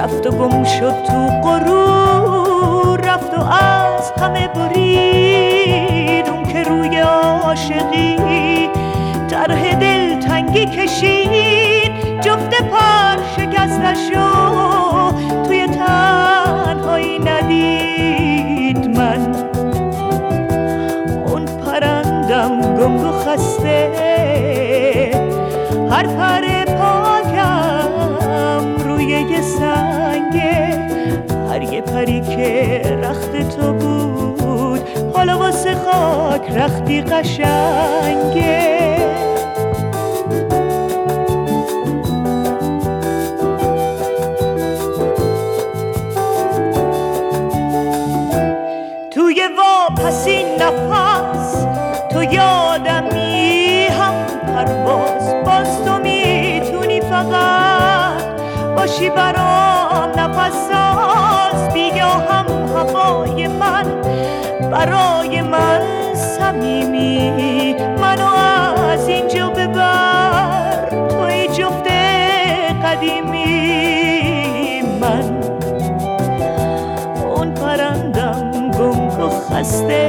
رفت و گم شد تو غرور، رفت و از همه برید اون که روی عاشقی طرح دلتنگی کشید. جفت پر شکستشو توی تنهایی ندید من. اون پرندم گنگ و خسته، هر پر پاکم روی یه سنگه. هر یه پری که رخت تو بود حالا واسه خاک رختی قشنگه. توی واپسی نفس تو یادمی، هم پرواز باز تو میتونی فقط باشی برام نفس ساز. بیا هم هوای من برای من صمیمی، منو از اینجا ببر توی جفت قدیمی. من اون پرندم گنگ و خسته،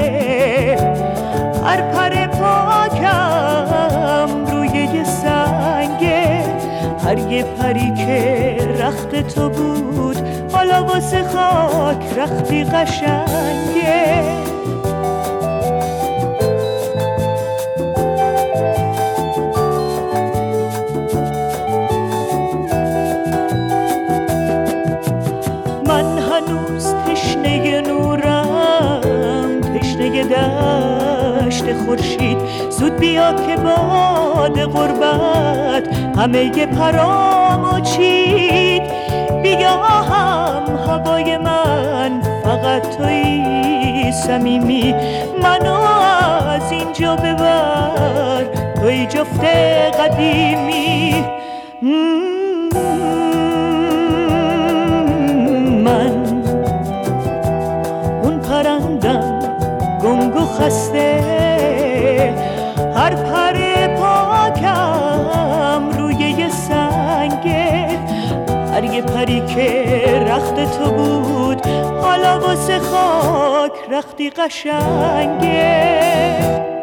هر پر پاکم روی یه سنگه. هر یه پری که رخت تو بود حالا واسه خاک رختی قشنگه. من هنوز تشنه نورم، تشنه دشت خورشید. زود بیا که باد غربت همه پرامو چید. بیا هم هوای من فقط توی صمیمی، منو از اینجا ببر توی جفت قدیمی. من اون پرندم گنگ و خسته، هر پر پاکم روی یه سنگه. هر یه پری که رخت تو بود حالا واسه خاک رختی قشنگه.